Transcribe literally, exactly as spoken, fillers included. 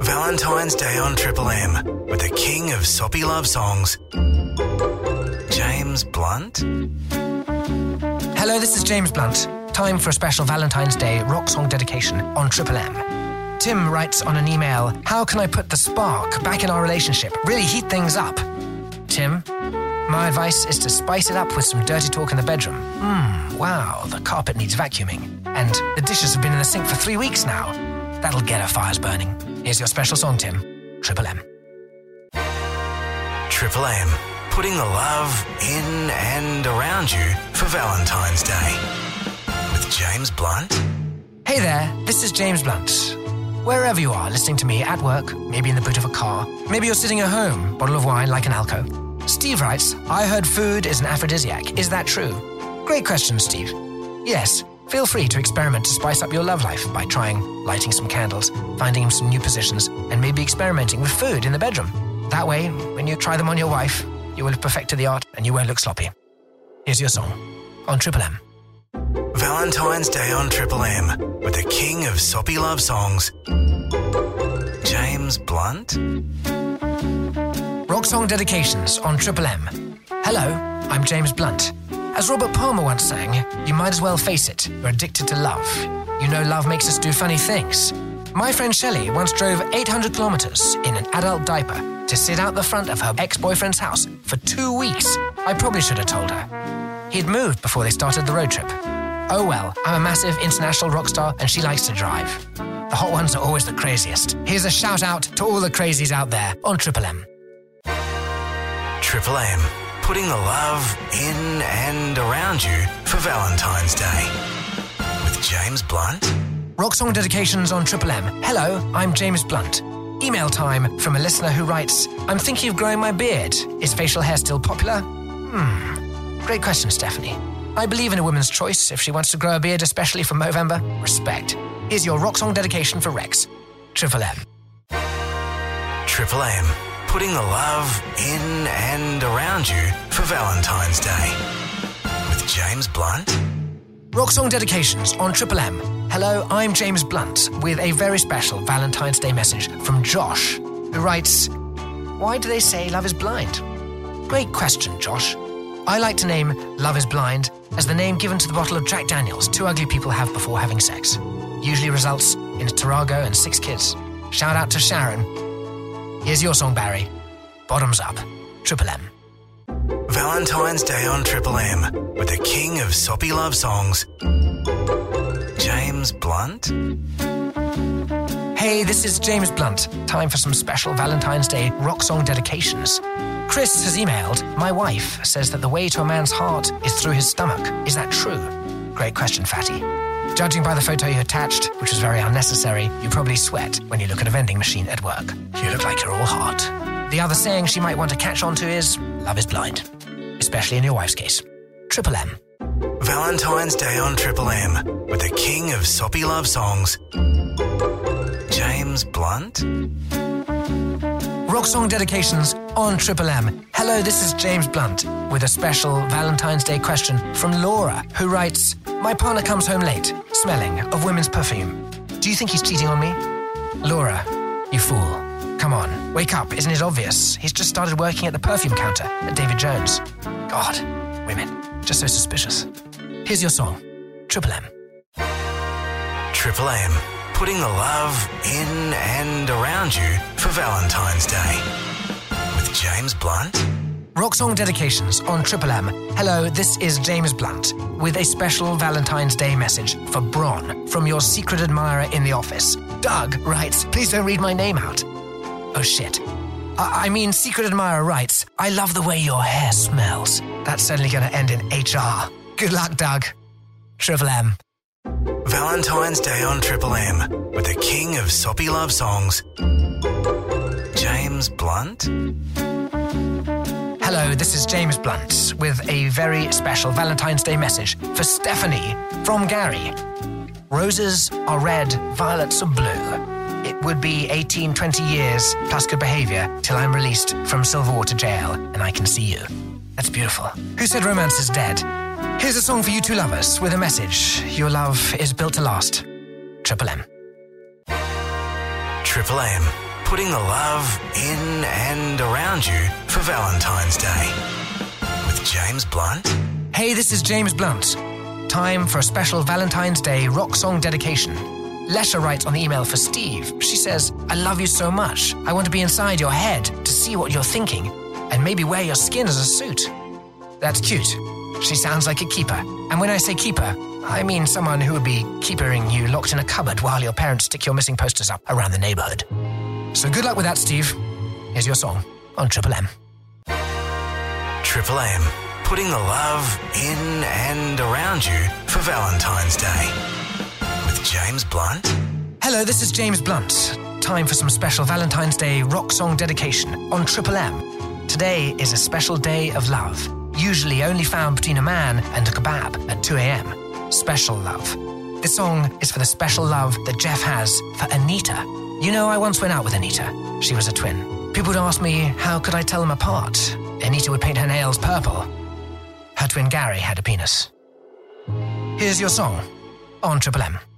Valentine's Day on Triple M with the king of soppy love songs, James Blunt. Hello, this is James Blunt. Time for a special Valentine's Day rock song dedication on Triple M. Tim writes on an email, how can I put the spark back in our relationship? Really heat things up. Tim, my advice is to spice it up with some dirty talk in the bedroom. Mmm, wow, the carpet needs vacuuming. And the dishes have been in the sink for three weeks now. That'll get our fires burning. Here's your special song, Tim. Triple M. Triple M, putting the love in and around you for Valentine's Day. With James Blunt. Hey there, this is James Blunt. Wherever you are listening to me, at work, maybe in the boot of a car, maybe you're sitting at home, bottle of wine like an alco. Steve writes, I heard food is an aphrodisiac. Is that true? Great question, Steve. Yes, feel free to experiment to spice up your love life by trying lighting some candles, finding some new positions, and maybe experimenting with food in the bedroom. That way, when you try them on your wife, you will have perfected the art and you won't look sloppy. Here's your song on Triple M. Valentine's Day on Triple M with the king of soppy love songs, James Blunt. Rock song dedications on Triple M. Hello, I'm James Blunt. As Robert Palmer once sang, you might as well face it, you're addicted to love. You know love makes us do funny things. My friend Shelley once drove eight hundred kilometers in an adult diaper to sit out the front of her ex-boyfriend's house for two weeks. I probably should have told her. He'd moved before they started the road trip. Oh well, I'm a massive international rock star and she likes to drive. The hot ones are always the craziest. Here's a shout out to all the crazies out there on Triple M. Triple M, putting the love in and around you for Valentine's Day. With James Blunt. Rock song dedications on Triple M. Hello, I'm James Blunt. Email time from a listener who writes, I'm thinking of growing my beard. Is facial hair still popular? Hmm, great question, Stephanie. I believe in a woman's choice if she wants to grow a beard, especially from Movember. Respect. Here's your rock song dedication for Rex. Triple M. Triple M, putting the love in and around you for Valentine's Day. With James Blunt. Rock song dedications on Triple M. Hello, I'm James Blunt with a very special Valentine's Day message from Josh, who writes, why do they say love is blind? Great question, Josh. I like to name Love is Blind as the name given to the bottle of Jack Daniels two ugly people have before having sex. Usually results in a Tarago and six kids. Shout out to Sharon. Here's your song, Barry. Bottoms Up. Triple M. Valentine's Day on Triple M with the king of soppy love songs, James Blunt. Hey, this is James Blunt. Time for some special Valentine's Day rock song dedications. Chris has emailed, my wife says that the way to a man's heart is through his stomach. Is that true? Great question, Fatty. Judging by the photo you attached, which was very unnecessary, you probably sweat when you look at a vending machine at work. You look like you're all heart. The other saying she might want to catch on to is, love is blind. Especially in your wife's case. Triple M. Valentine's Day on Triple M with the king of soppy love songs, James Blunt. Rock song dedications on Triple M. Hello, this is James Blunt with a special Valentine's Day question from Laura, who writes, my partner comes home late, smelling of women's perfume. Do you think he's cheating on me? Laura, you fool. Come on, wake up, isn't it obvious? He's just started working at the perfume counter at David Jones. God, women, just so suspicious. Here's your song, Triple M. Triple M, putting the love in and around you for Valentine's Day. With James Blunt. Rock song dedications on Triple M. Hello, this is James Blunt with a special Valentine's Day message for Bron from your secret admirer in the office. Doug writes, please don't read my name out. Oh shit. I, I mean, secret admirer writes, I love the way your hair smells. That's certainly going to end in H R. Good luck, Doug. Triple M. Valentine's Day on Triple M with the king of soppy love songs, James Blunt. Hello, this is James Blunt with a very special Valentine's Day message for Stephanie from Gary. Roses are red, violets are blue. It would be eighteen, twenty years plus good behaviour till I'm released from Silverwater Jail and I can see you. That's beautiful. Who said romance is dead? Here's a song for you two lovers with a message. Your love is built to last. Triple M. Triple M, putting the love in and around you for Valentine's Day. With James Blunt. Hey, this is James Blunt. Time for a special Valentine's Day rock song dedication. Lesha writes on the email for Steve. She says, I love you so much. I want to be inside your head to see what you're thinking and maybe wear your skin as a suit. That's cute. She sounds like a keeper. And when I say keeper, I mean someone who would be keeping you locked in a cupboard while your parents stick your missing posters up around the neighborhood. So good luck with that, Steve. Here's your song on Triple M. Triple M, putting the love in and around you for Valentine's Day. With James Blunt. Hello, this is James Blunt. Time for some special Valentine's Day rock song dedication on Triple M. Today is a special day of love, usually only found between a man and a kebab at two a.m. Special love. This song is for the special love that Jeff has for Anita. You know, I once went out with Anita. She was a twin. People would ask me, how could I tell them apart? Anita would paint her nails purple. Her twin Gary had a penis. Here's your song on Triple M.